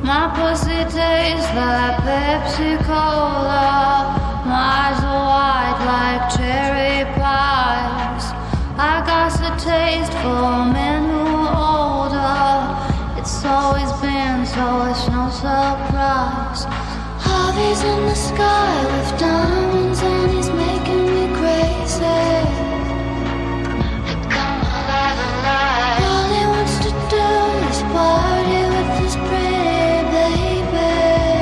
My pussy tastes like Pepsi Cola. My eyes are white like cherry pies. I got a taste for men who are older. It's always been so, it's no surprise. Harvey's in the sky with diamonds and he's making me crazy. Come alive, alive. All he wants to do is party with his pretty baby.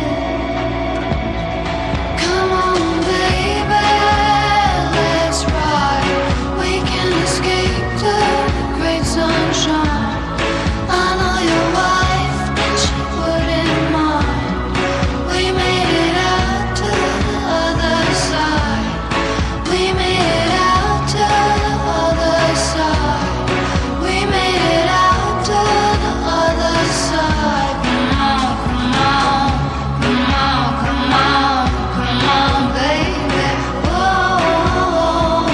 Come on, baby, let's ride. We can escape to the great sunshine. I know your wife and she wouldn't mind. We made it out to the other side. We made it out to the other side. We made it out to the other side. Come on, come on, come on, come on, come on, baby. Whoa,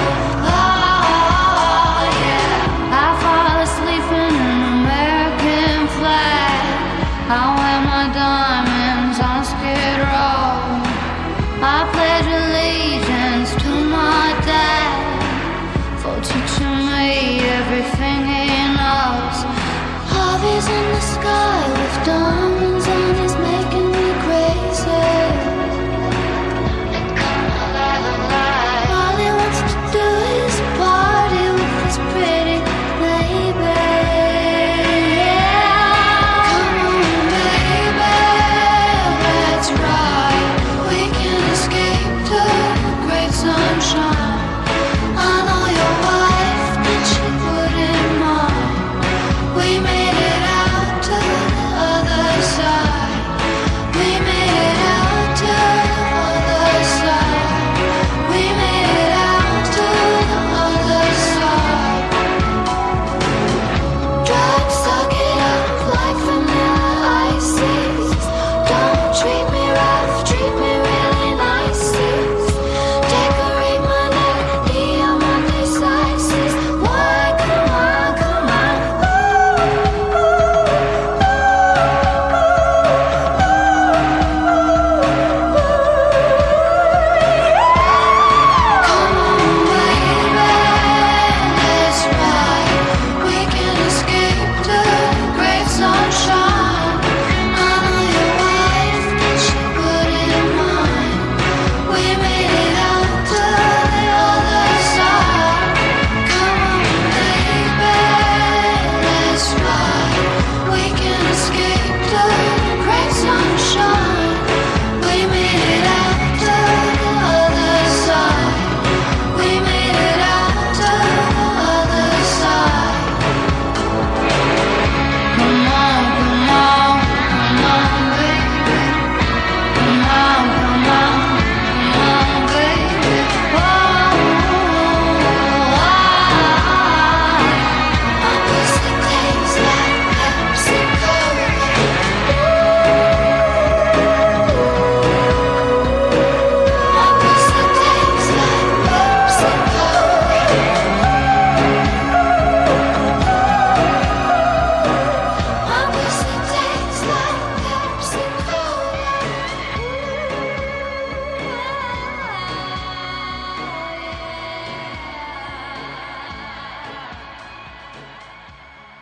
oh, yeah. I fall asleep in an American flag. I